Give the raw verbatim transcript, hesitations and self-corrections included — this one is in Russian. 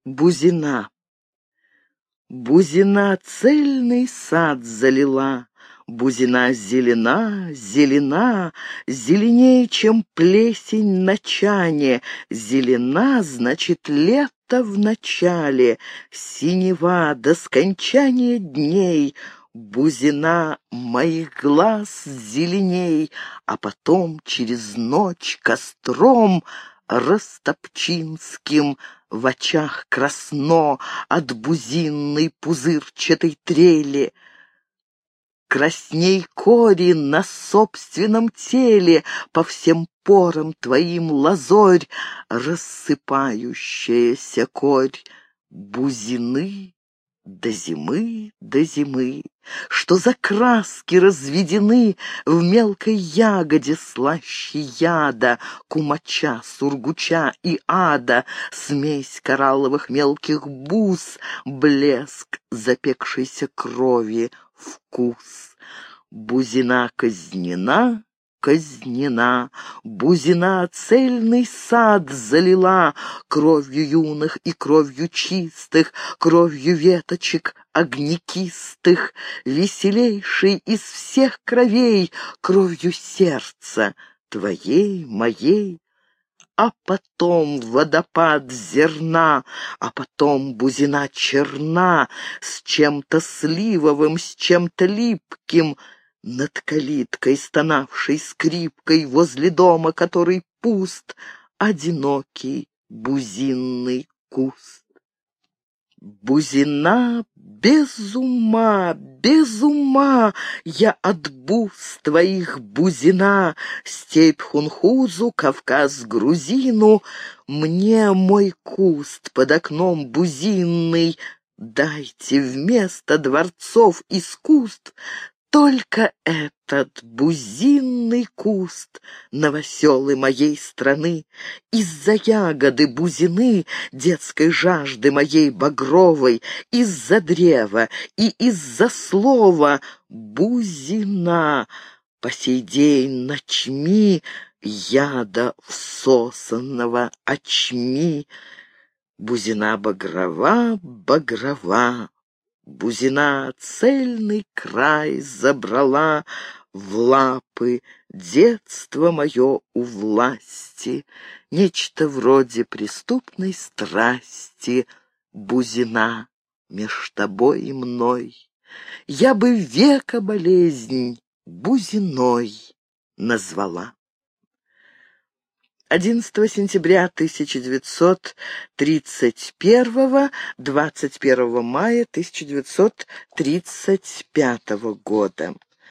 Бузина. Бузина цельный сад залила, Бузина зелена, зелена, зеленее, чем плесень на чане. Зелена, значит, лето в начале, синева до скончания дней. Бузина моих глаз зеленей, а потом через ночь костром ростопчинским в очах красно от бузинной пузырчатой трели. Красней кори на собственном теле, по всем порам твоим лазорь, рассыпающаяся корь бузины до зимы, до зимы, что за краски разведены в мелкой ягоде слаще яда, кумача, сургуча и ада, смесь коралловых мелких бус, блеск запекшейся крови, вкус. Бузина казнена, казнена, бузина цельный сад залила кровью юных и кровью чистых, кровью веточек огнекистых, веселейшей из всех кровей, кровью сердца твоей, моей. А потом водопад зерна, а потом бузина черна, с чем-то сливовым, с чем-то липким, над калиткой, стонавшей скрипкой, возле дома, который пуст, одинокий бузинный куст. Бузина без ума, без ума, я от буз твоих бузина, степь хунхузу, Кавказ грузину, мне мой куст под окном бузинный, дайте вместо дворцов искусств только этот бузинный куст новоселы моей страны. Из-за ягоды бузины, детской жажды моей багровой, из-за древа и из-за слова бузина по сей день ночми яда всосанного очми. Бузина багрова, багрова, бузина цельный край забрала в лапы, детство мое у власти, нечто вроде преступной страсти, бузина меж тобой и мной. Я бы века болезнь бузиной назвала. одиннадцатого сентября тысяча девятьсот тридцать первого, двадцать первого мая тысяча девятьсот тридцать пятого года.